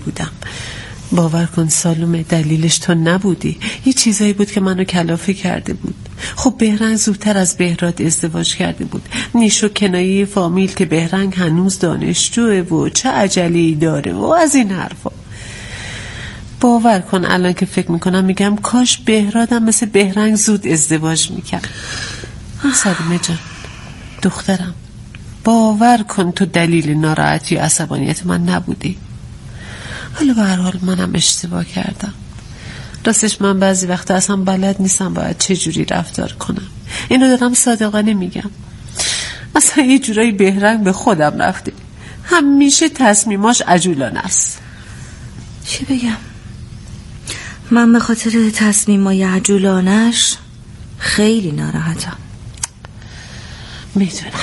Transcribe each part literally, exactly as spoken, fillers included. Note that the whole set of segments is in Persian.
بودم. باور کن سالومه، دلیلش تو نبودی، یه چیزایی بود که منو کلافه کرده بود. خب بهرنگ زودتر از بهراد ازدواج کرده بود، نیش و کنایه فامیل که بهرنگ هنوز دانشجوه و چه عجله‌ای داره و از این حرفا. باور کن الان که فکر میکنم میگم کاش بهرادم مثل بهرنگ زود ازدواج میکرد. سالومه جان دخترم، باور کن تو دلیل ناراحتی و عصبانیت من نبودی. حالا به هر حال منم اشتباه کردم. راستش من بعضی وقتا اصلا بلد نیستم باید چه جوری رفتار کنم. اینو دارم صادقانه میگم. اصلا یه جورایی بهرنگ به خودم رفته، همیشه تصمیماش عجولانه است. چی بگم؟ من به خاطر تصمیمای عجولانش خیلی ناراحتم. میدونم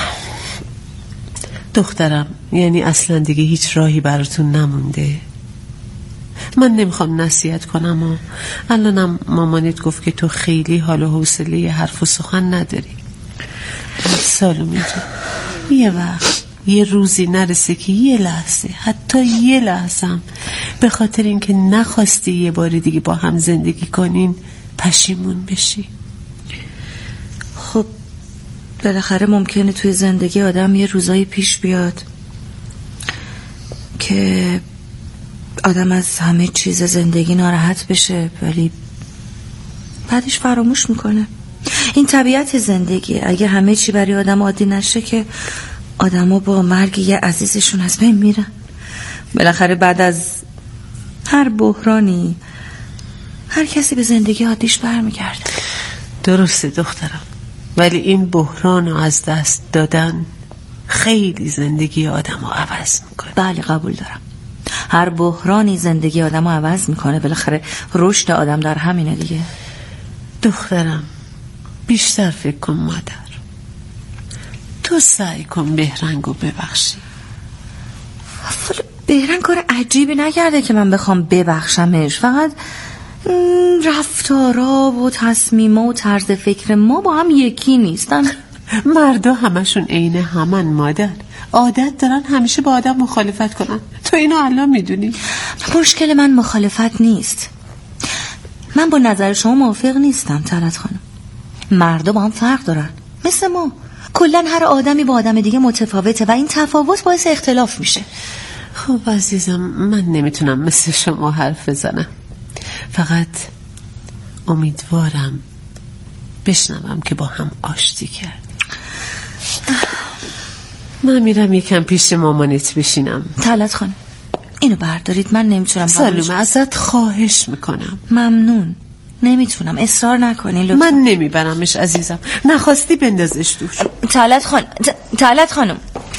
دخترم، یعنی اصلا دیگه هیچ راهی براتون نمونده. من نمیخوام نصیحت کنم و الانم مامانت گفت که تو خیلی حال و حوصله حرف و سخن نداری. سالومه جان، یه وقت یه روزی نرسه که یه لحظه، حتی یه لحظم به خاطر اینکه نخواستی یه بار دیگه با هم زندگی کنین پشیمون بشی. خب بالاخره ممکنه توی زندگی آدم یه روزایی پیش بیاد که آدم از همه چیز زندگی ناراحت بشه، ولی بعدش فراموش میکنه. این طبیعت زندگی. اگه همه چی برای آدم عادی نشه که آدمو با مرگ یه عزیزشون از بین میرن. بالاخره بعد از هر بحرانی هر کسی به زندگی عادیش برمیگرده. درسته دخترم، ولی این بحران رو از دست دادن خیلی زندگی آدم رو عوض میکنه. بله قبول دارم، هر بحرانی زندگی آدم رو عوض میکنه. بالاخره رشد آدم در همینه دیگه. دخترم بیشتر فکر کن مادر، تو سعی کن بهرنگو ببخشی. بهرنگ کار عجیبی نکرده که من بخوام ببخشمش، فقط رفتارا و تصمیما و طرز فکر ما با هم یکی نیستن. مردا همشون عین همن مادر، عادت دارن همیشه با آدم مخالفت کنن. تو اینو الان میدونی. مشکل من مخالفت نیست، من با نظر شما موافق نیستم طلعت خانم. مردا با هم فرق دارن مثل ما. کلن هر آدمی با آدم دیگه متفاوته و این تفاوت باعث اختلاف میشه. خب عزیزم، من نمیتونم مثل شما حرف بزنم، فقط امیدوارم بشنوم که با هم آشتی کرد. من میرم یکم پیش مامانت بشینم. طلعت خانم اینو بردارید، من نمیتونم. سالومه ازت خواهش میکنم. ممنون، نمیتونم، اصرار نکنی لطفا. من نمیبرمش عزیزم، نخواستی بندازش دور. طلعت خانم طلعت خانم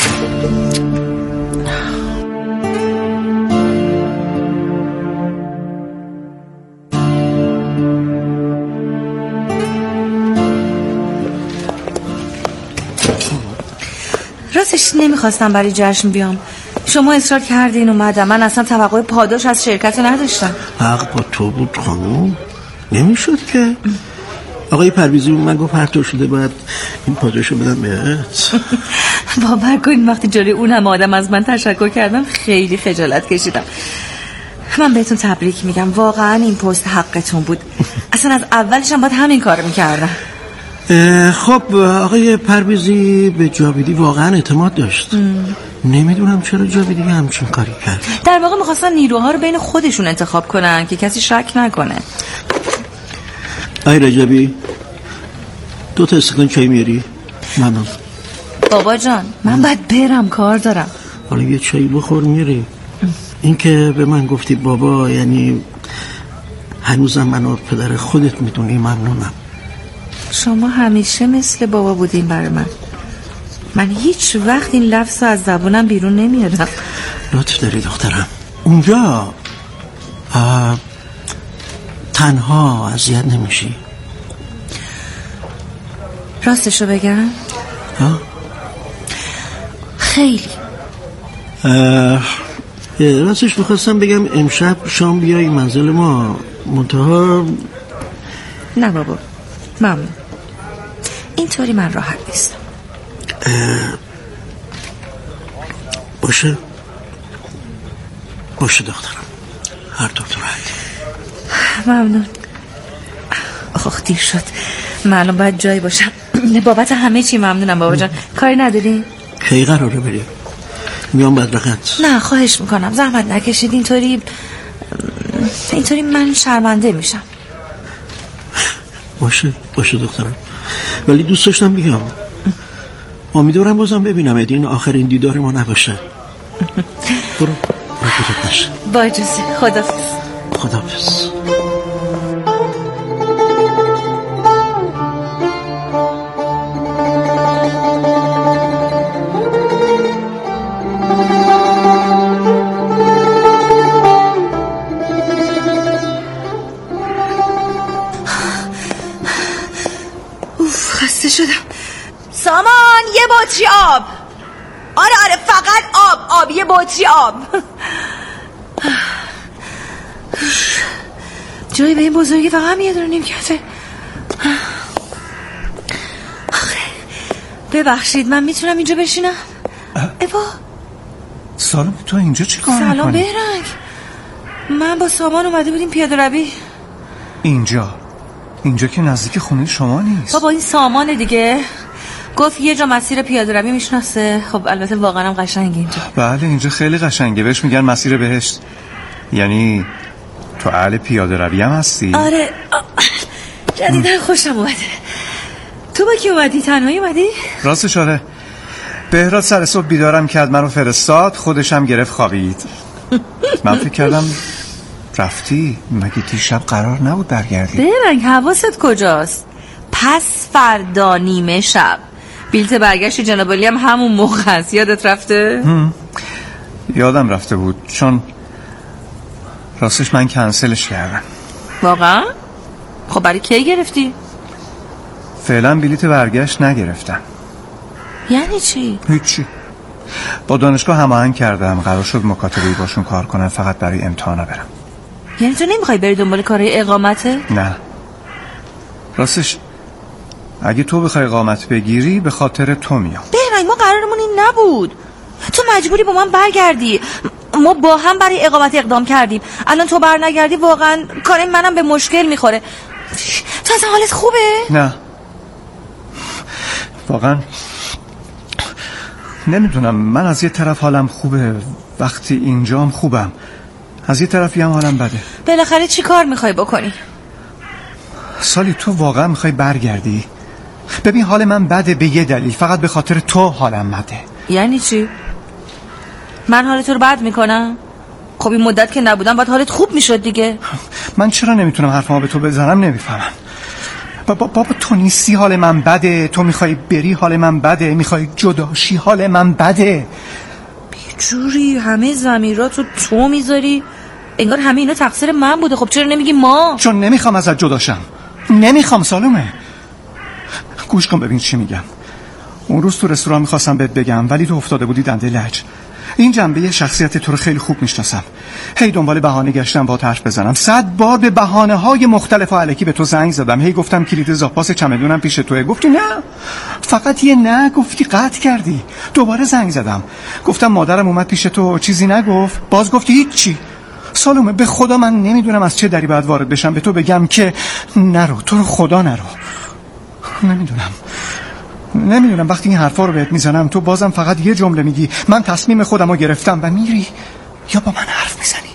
راستش نمیخواستم برای جشن بیام، شما اصرار کردین اومدم. من اصلا توقع پاداش از شرکت نداشتم. حق با تو بود خانم، نمیشد که. آقای پرویزی من گفت هر طور شده باید این پاداشو بدم بهت. باور کن وقتی جلوی اون هم آدم از من تشکر کردم خیلی خجالت کشیدم. من بهتون تبریک میگم، واقعا این پست حقتون بود. اصلا از اولش هم باید همین کار میکردم. خب آقای پرویزی به جاویدی واقعا اعتماد داشت. ام. نمیدونم چرا جاویدی همچین کاری کرد. در واقع میخواستن نیروها رو بین خودشون انتخاب کنن که کسی شک نکنه. آی رجبی دو تا استکان چای میاری؟ ممنون. بابا جان من باید برم، کار دارم. حالا یه چای بخور میری. این که به من گفتی بابا یعنی هنوزم منو پدر خودت میدونی. ممنونم. شما همیشه مثل بابا بودین برای من. من هیچ وقت این لفظ از زبونم بیرون نمیادم. لطف داری دخترم. اونجا تنها اذیت نمیشی؟ راستشو بگم ها؟ خیلی راستش میخواستم بگم امشب شام بیایی منزل ما، منتها نه بابا ممنون، اینطوری من راحت نیستم. باشه باشه دخترم. هر طور تو راحتی. ممنون. آخ دیر شد، معلوم باید جایی باشم. بابت همه چی ممنونم بابا جان. کاری نداری؟ کی قراره بریم؟ میام بدرقت. نه خواهش میکنم زحمت نکشید. اینطوری اینطوری من شرمنده میشم. باشه باشه دخترم، ولی دوست داشتم بیام. امیدوارم بازم ببینم این آخرین دیدار ما نباشه. برو راحت باش. با اجازه. خداحافظ. خداحافظ. شدم. سامان یه بطری آب. آره آره فقط آب آب یه بطری آب. جایی به این بزرگی فقط هم یه دونه نیمکته. ببخشید من میتونم اینجا بشینم؟ ایوا سالم تو اینجا چی کار میکنی؟ سلام بهرنگ، من با سامان اومده بودیم پیاده روی. اینجا اینجا که نزدیک خونه شما نیست. بابا این سامان دیگه گفت یه جا مسیر پیاده روی میشناسه. خب البته واقعا هم قشنگه اینجا. بله اینجا خیلی قشنگه، بهش میگن مسیر بهشت. یعنی تو اهل پیاده روی هم هستی؟ آره جدیدن خوشم اومده. تو با کی اومدی؟ تنهایی اومدی؟ راستش آره، بهراد سر صبح بیدارم کرد، منو فرستاد، خودشم گرفت خوابید. من فکر کردم رفتی، مگه دیشب قرار نبود برگردی؟ بهرنگ حواست کجاست؟ پس فردا نیمه شب بیلت برگشت جناب علی هم همون موقع است. یادت رفته؟ یادم رفته بود، چون راستش من کنسلش کردم. واقعا؟ خب برای کی گرفتی؟ فعلا بلیت برگشت نگرفتم. یعنی چی؟ هیچی، با دانشگاه هماهنگ کردم، قرار شد مکاتبه‌ای باشون کار کنم فقط برای امتحانا برم. یعنی تو نمیخوای بری دنبال کارهای اقامته؟ نه راستش اگه تو بخوای اقامت بگیری به خاطر تو میام. بهرنگ ما قرارمون این نبود، تو مجبوری با من برگردی. ما با هم برای اقامت اقدام کردیم، الان تو بر نگردی واقعا کار منم به مشکل میخوره. تو اصلا حالت خوبه؟ نه واقعا نمیدونم، من از یه طرف حالم خوبه وقتی اینجام خوبم، از یه طرفی هم حالم بده. بالاخره چی کار میخوای بکنی؟ سالی تو واقعا میخوای برگردی؟ ببین حال من بده به یه دلیل، فقط به خاطر تو حالم بده. یعنی چی؟ من حال تو رو بد میکنم؟ خب این مدت که نبودم باید حالت خوب میشد دیگه. من چرا نمیتونم حرفمو به تو بزنم نمیفهمم. بابا بابا تو نیستی حال من بده، تو میخوای بری حال من بده، میخوای جداشی حال من بده. بیجوری همه ضمیراتو تو میذاری، انگار همه اینا تقصیر من بوده. خب چرا نمیگی ما؟ چون نمیخوام ازت جداشم، نمیخوام سالومه. گوش کن ببین چی میگم. اون روز تو رستوران میخواستم بهت بگم ولی تو افتاده بودی دنده لج. این جنبه شخصیت تو رو خیلی خوب میشناسم. هی دنبال بهانه گشتم با حرف بزنم، صد بار به بهانه های مختلف و الکی به تو زنگ زدم، هی گفتم کلید زاپاس چمدونم پیش توئه، گفتی نه. فقط یه نه گفتی، قطع کردی. دوباره زنگ زدم گفتم مادرم اومد پیش تو، چیزی نگفت، باز گفتی هیچی. سالومه به خدا من نمیدونم از چه دری باید وارد بشم به تو بگم که نرو، تو رو خدا نرو. نمیدونم نمیدونم وقتی این حرفا رو بهت میزنم تو بازم فقط یه جمله میگی من تصمیم خودم رو گرفتم و میری یا با من حرف میزنی.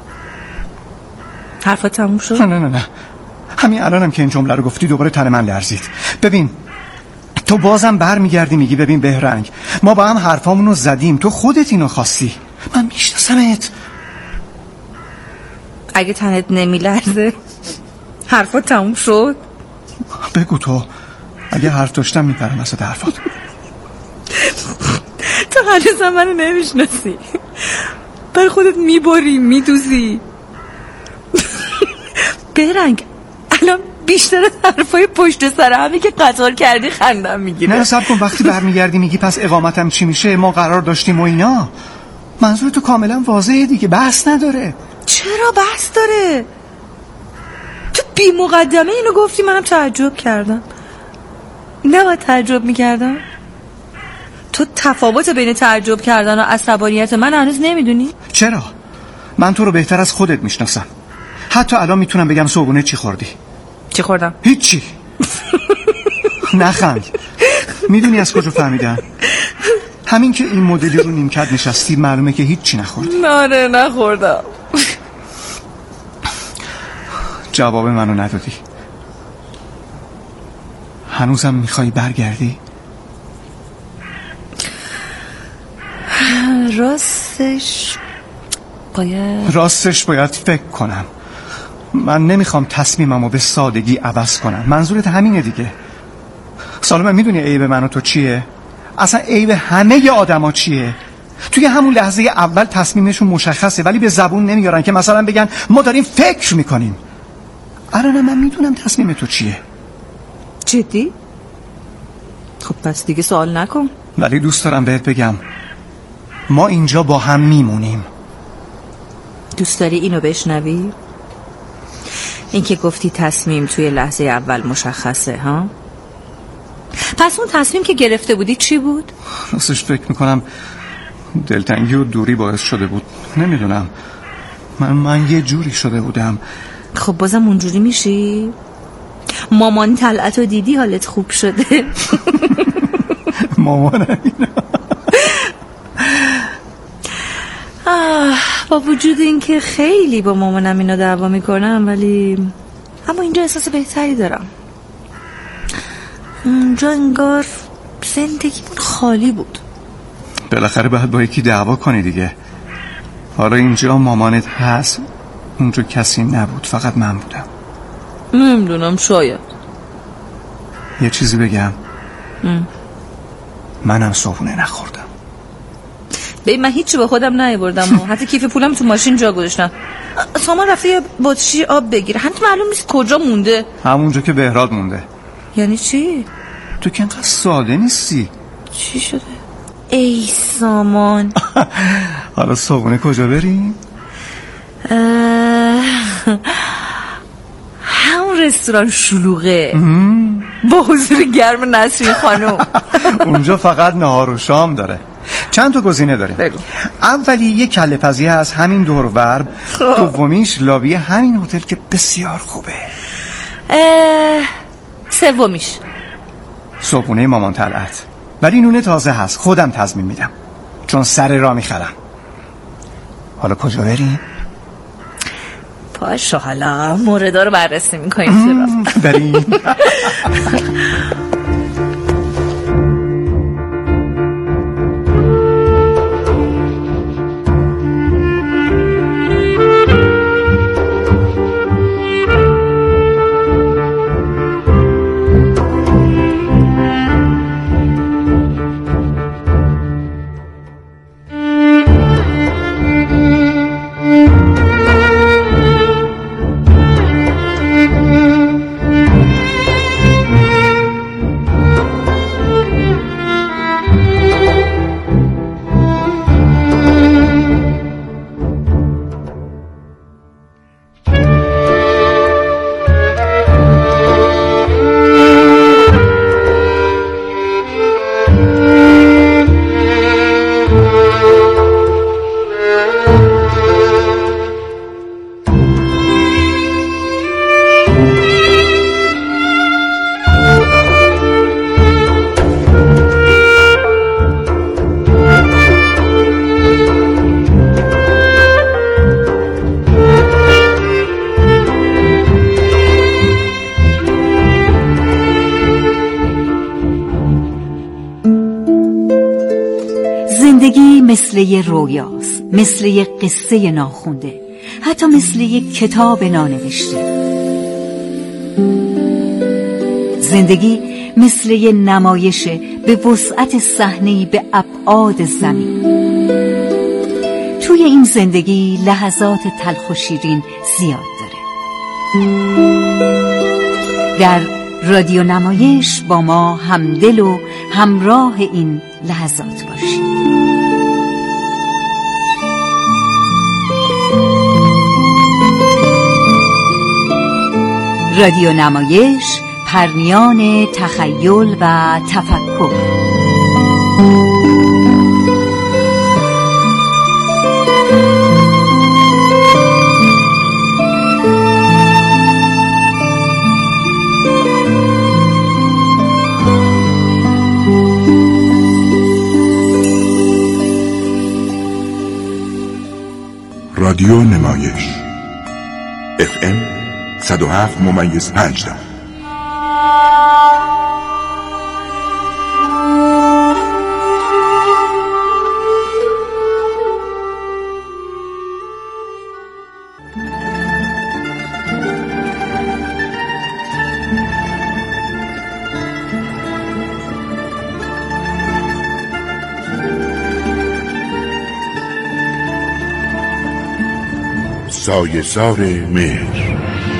حرفا تموم شد؟ نه نه نه همین الانم که این جمله رو گفتی دوباره تن من لرزید. ببین تو بازم بر میگردی میگی ببین بهرنگ ما با هم حرفامون رو زدیم، تو خودت اینو خواستی، من میشناسمت. اگه تنت نمیلرزه حرفا تموم شد؟ بگو تو، اگه حرف داشتم میپرم وسط حرفات. تو هنوز منو نمیشناسی، بر خودت میبری میدوزی. بهرنگ الان بیشتر از حرفای پشت سر همی که قطار کردی خندم میگیره. نه صبر کن، وقتی برمیگردی میگی پس اقامتم چی میشه، ما قرار داشتیم و اینا. منظور تو کاملا واضحه دیگه، بحث نداره. چرا بحث داره؟ تو بی مقدمه اینو گفتی منم تعجب کردم. نباید تعجب میکردم؟ تو تفاوت بین تعجب کردن و عصبانیت من هنوز نمیدونی؟ چرا؟ من تو رو بهتر از خودت میشناسم. حتی الان میتونم بگم صبحونه چی خوردی. چی خوردم؟ هیچی. نخند. میدونی از کجا فهمیدم؟ همین که این مدلی رو نیمکت نشستی معلومه که هیچی نخوردی. نه نخوردم. جواب منو ندادی. هنوزم میخوای برگردی؟ راستش باید راستش باید فکر کنم. من نمیخوام تصمیممو به سادگی عوض کنم. منظورت همینه دیگه. سالمه میدونی عیب من و تو چیه؟ اصلا عیب همه ی آدما چیه؟ توی همون لحظه اول تصمیمشون مشخصه ولی به زبون نمیارن که مثلا بگن ما داریم فکر میکنیم. الان من میدونم تصمیم تو چیه. جدی؟ خب پس دیگه سوال نکن. ولی دوست دارم بهت بگم ما اینجا با هم میمونیم. دوست داری اینو بشنوی؟ این که گفتی تصمیم توی لحظه اول مشخصه ها؟ پس اون تصمیم که گرفته بودی چی بود؟ راستش فکر میکنم دلتنگی و دوری باعث شده بود. نمیدونم من من یه جوری شده بودم. خب بازم اونجوری میشی؟ مامان طلعت رو دیدی حالت خوب شده؟ مامانم اینا. با وجود این که خیلی با مامانم اینو دعوا میکنم ولی اما اینجا احساس بهتری دارم. اونجا انگار زندگی خالی بود. بالاخره باید با یکی دعوا کنی دیگه. حالا اینجا مامانت هست، اونجا کسی نبود، فقط من بودم. نمیدونم شاید. یه چیزی بگم ام. منم صبحونه نخوردم. ببین من هیچی با خودم نیاوردم و حتی کیف پولم تو ماشین جا گذاشتم. سامان رفته یه بطری آب بگیره، هنوز معلوم نیست کجا مونده. همونجا که بهراد مونده. یعنی چی؟ تو که انقدر ساده نیستی. چی شده؟ ای سامان. حالا صبحونه کجا بریم؟ همون رستوران شلوغه با حضور گرم نسرین خانم. اونجا فقط نهار و شام داره. چند تا گزینه داره. بگو. اولی یه کله پزی از همین دور و بر. دومیش لابی همین هتل که بسیار خوبه. سومیش صبحونه مامان طلعت، ولی نون تازه هست، خودم تضمین میدم چون سر راه میخرم. حالا کجا بریم؟ پاشو حالا موردا رو بررسی میکنیم. بریم. زندگی مثل یه رویاست، مثل یه قصه ناخونده، حتی مثل یه کتاب نانوشته. زندگی مثل یه نمایشه به وسعت صحنه‌ای به ابعاد زمین. توی این زندگی لحظات تلخ و شیرین زیاد داره. در رادیو نمایش با ما همدل و همراه این لحظات باشید. رادیو نمایش، پرنیان تخیل و تفکر. رادیو نمایش اف ام صد و هفت ممیز پنج دام. سایه‌زار مهر.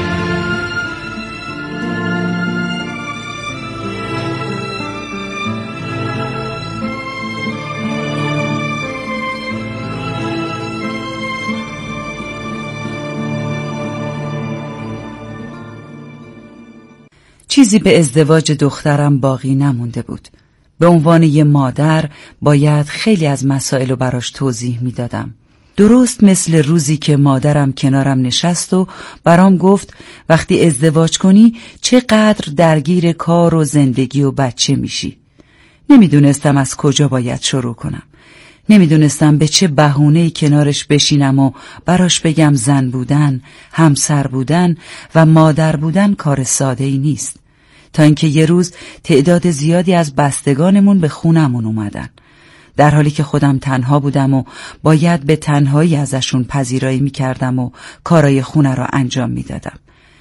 چیزی به ازدواج دخترم باقی نمونده بود. به عنوان یه مادر باید خیلی از مسائل رو براش توضیح میدادم. درست مثل روزی که مادرم کنارم نشست و برام گفت وقتی ازدواج کنی چقدر درگیر کار و زندگی و بچه میشی. نمیدونستم از کجا باید شروع کنم. نمیدونستم به چه بهونه‌ای کنارش بشینم و براش بگم زن بودن، همسر بودن و مادر بودن کار ساده‌ای نیست. تا اینکه یه روز تعداد زیادی از بستگانمون به خونمون اومدن. در حالی که خودم تنها بودم و باید به تنهایی ازشون پذیرایی میکردم و کارای خونه را انجام میدادم.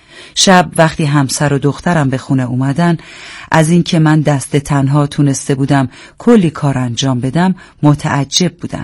شب وقتی همسر و دخترم به خونه اومدن، از این که من دست تنها تونسته بودم کلی کار انجام بدم متعجب بودن.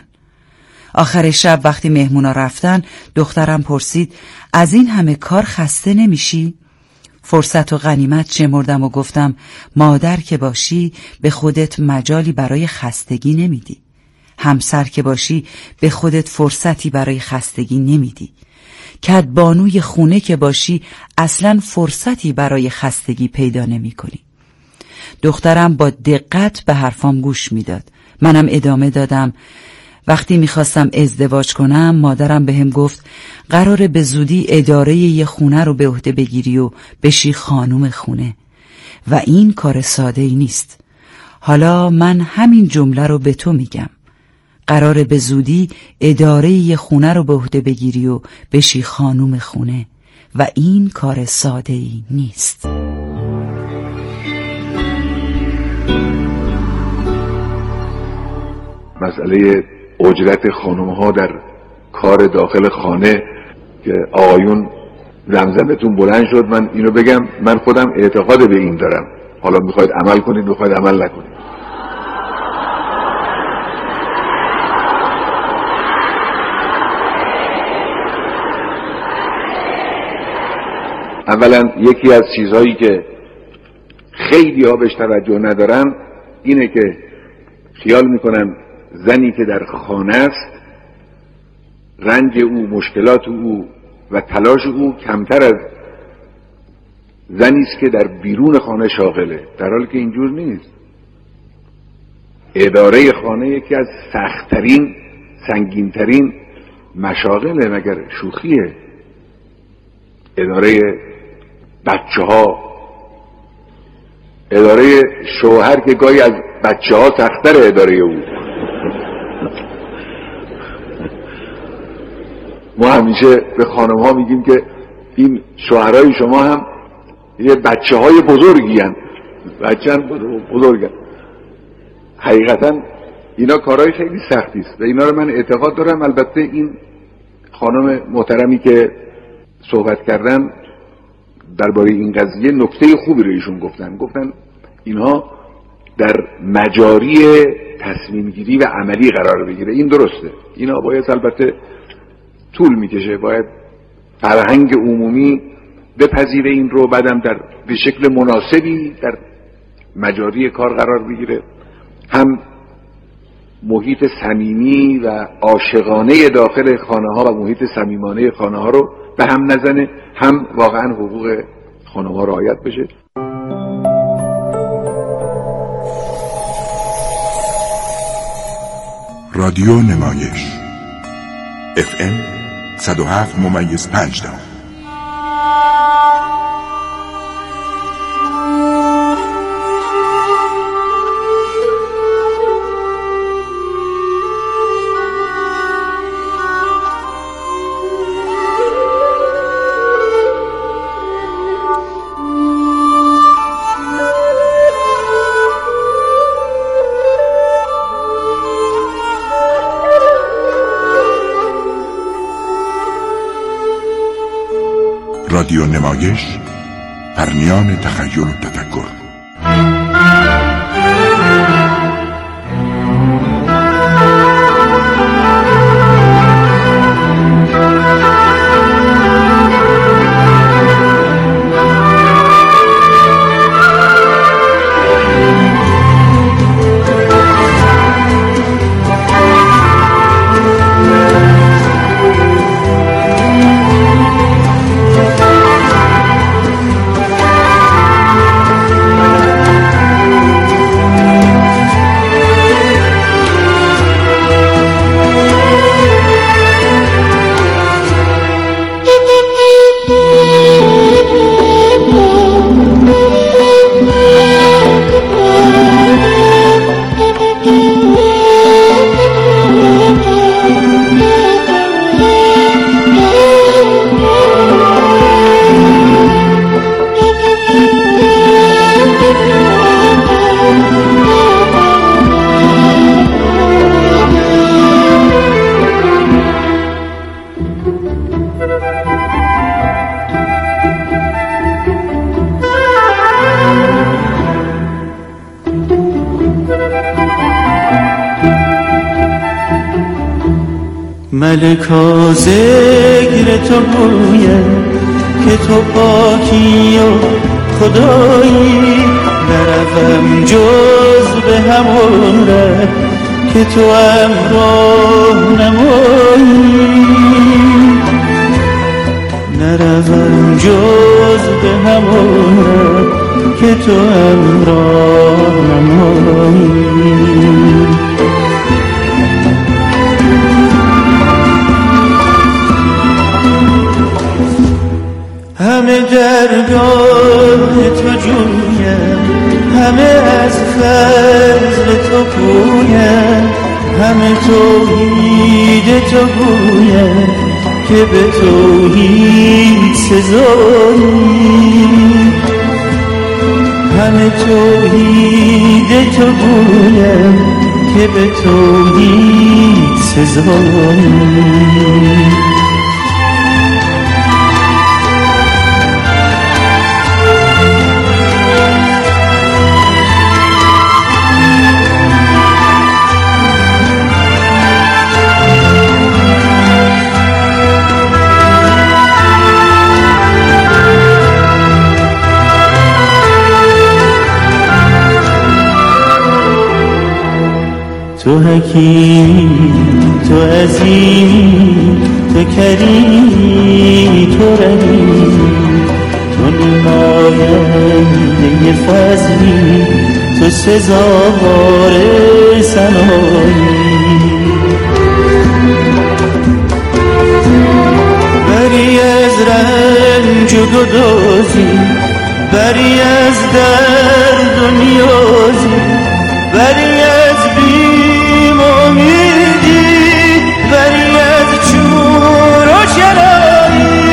آخر شب وقتی مهمونا رفتن، دخترم پرسید از این همه کار خسته نمیشی؟ فرصت و غنیمت شمردم و گفتم مادر که باشی به خودت مجالی برای خستگی نمیدی. همسر که باشی به خودت فرصتی برای خستگی نمیدی. کدبانوی خونه که باشی اصلا فرصتی برای خستگی پیدا نمی کنی. دخترم با دقت به حرفام گوش میداد. منم ادامه دادم وقتی میخواستم ازدواج کنم مادرم بهم گفت قراره به زودی اداره یه خونه رو به عهده بگیری و بشی خانوم خونه و این کار ساده ای نیست. حالا من همین جمله رو به تو میگم. قراره به زودی اداره یه خونه رو به عهده بگیری و بشی خانوم خونه و این کار ساده ای نیست. مسئله اجرت خانم‌ها در کار داخل خانه که آقایون زمزمتون بلند شد، من اینو بگم من خودم اعتقاد به این دارم. حالا میخواید عمل کنید میخواید عمل نکنید. اولا یکی از چیزهایی که خیلی ها بهش توجه ندارن اینه که خیال میکنن زنی که در خانه است رنج او، مشکلات او و تلاش او کمتر از زنی است که در بیرون خانه شاغله، در حالی که اینجور نیست. اداره خانه یکی از سخت‌ترین، سنگین‌ترین مشاغله، مگر شوخیه. اداره بچه ها، اداره شوهر که گاهی از بچه ها سخت‌تر اداره او. ما همیشه به خانم ها میگیم که این شوهرای شما هم یه بچه های بزرگی هن. بچه هن بزرگ هن. حقیقتا اینا کارهای خیلی سختی است و اینا رو من اعتقاد دارم. البته این خانم محترمی که صحبت کردن درباره این قضیه نکته خوبی رو ایشون گفتن. گفتن اینها در مجاری تصمیم گیری و عملی قرار بگیره. این درسته. اینا باید البته طول میکشه، باید فرهنگ عمومی بپذیره این رو، بعدم در به شکل مناسبی در مجاری کار قرار بگیره. هم محیط صمیمی و عاشقانه داخل خانه ها و محیط صمیمانه خانه ها رو به هم نزنه، هم واقعا حقوق خانه ها رعایت بشه. رادیو نمایش اف ام صد و هفت ممیز پنج دام. رادیو نمایش، پرنیان تخیل و تفکر. ملکا ذکر تو گویم که تو پاکی و خدایی، نروم جز به همون ره که تو امراه نمایی، نروم جز به همون ره که تو امراه نمایی. همه درگاه تو جویم، همه از فضل تو پویم، همه توحید تو گویم که به توحید سزایی، همه توحید تو گویم که به توحید سزایی. تو حکیمی، تو عظیمی، تو کریمی، تو رحیمی، تو نماینده فضلی، تو سزاوار ثنایی. بری از رنج و گدازی، بری از درد و نیازی، بری از بیم امیدی، بری از چور و چرایی.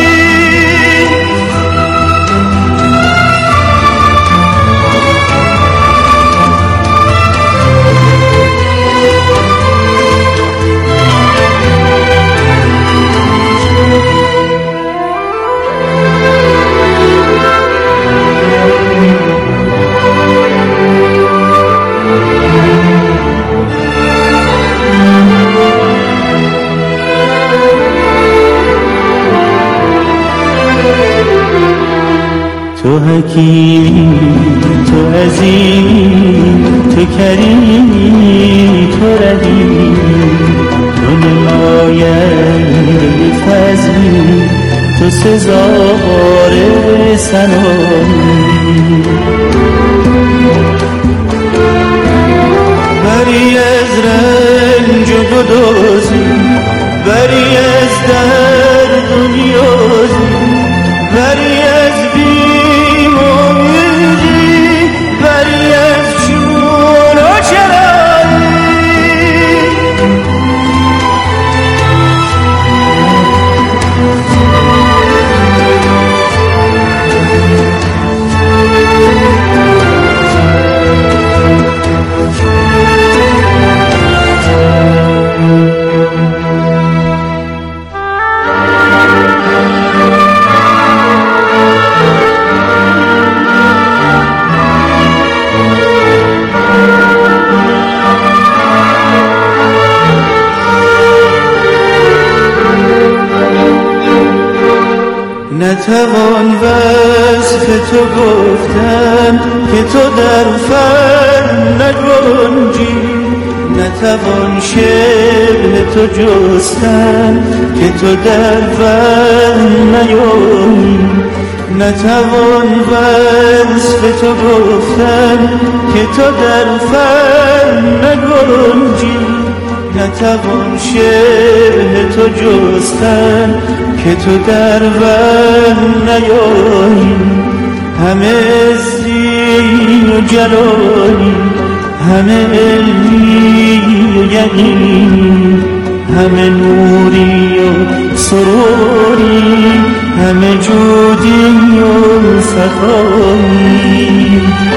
تو حکیمی، تو عظیمی، تو کریمی، تو رحیمی، تو نماینده فضلی، تو سزاوار ثنایی. بری از رنج و گدازی، بری از درد و نیازی، بری از بیم امیدی، بری از چون و چرایی. نتوان وصف تو گفتن که تو در فن نگنجی، نتوان شبه تو جستن که تو در فن نیایی، نتوان وصف تو گفتن که تو در فن نگنجی، نتوان شبه تو جستن که تو در ون نیایی، همه زین و جلالی، همه علمی و یقینی، همه نوری و سروری، همه جودی و صفایی.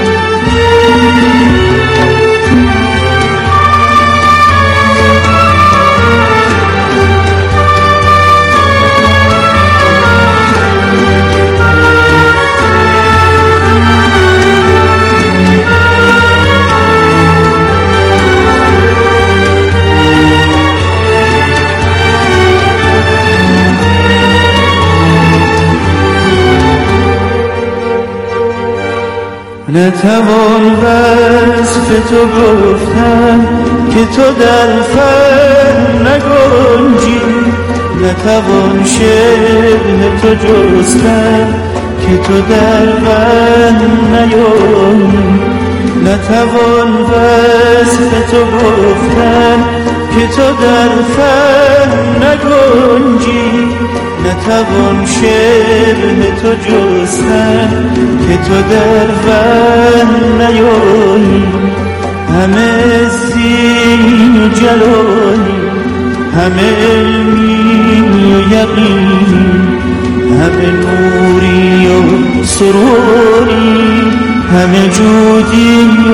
نتوان وصف تو گفتن که تو در فن نگنجی، نتوان شبه تو جستن که تو در ون نیایی، نتوان وصف تو گفتن که تو در فن نگنجی، نتوان شبه تو جستن که تو در ون نیایی، همه زین و جلالی، همه علمی و یقینی، همه نوری و سروری، همه جودی و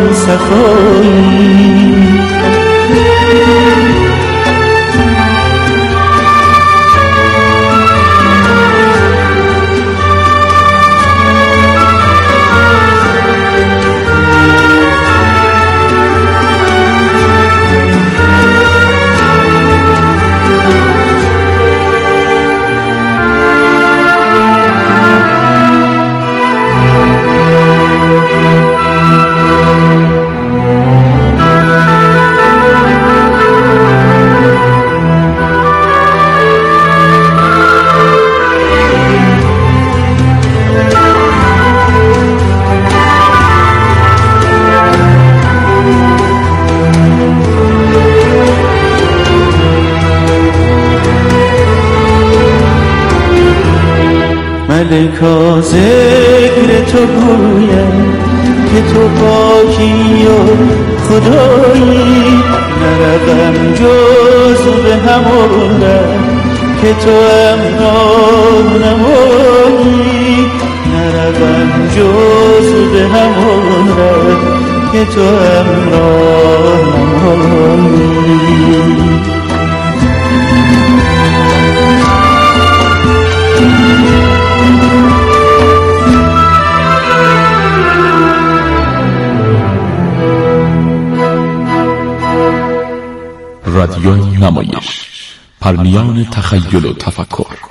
صفایی. ملکا ذکر تو گویم که تو پاکی و خدایی، نروم جز به همون که تو امراه نمایی، نروم جز به همون که تو امراه نمایی. رادیو نمایش، پرمیان تخیل و تفکر.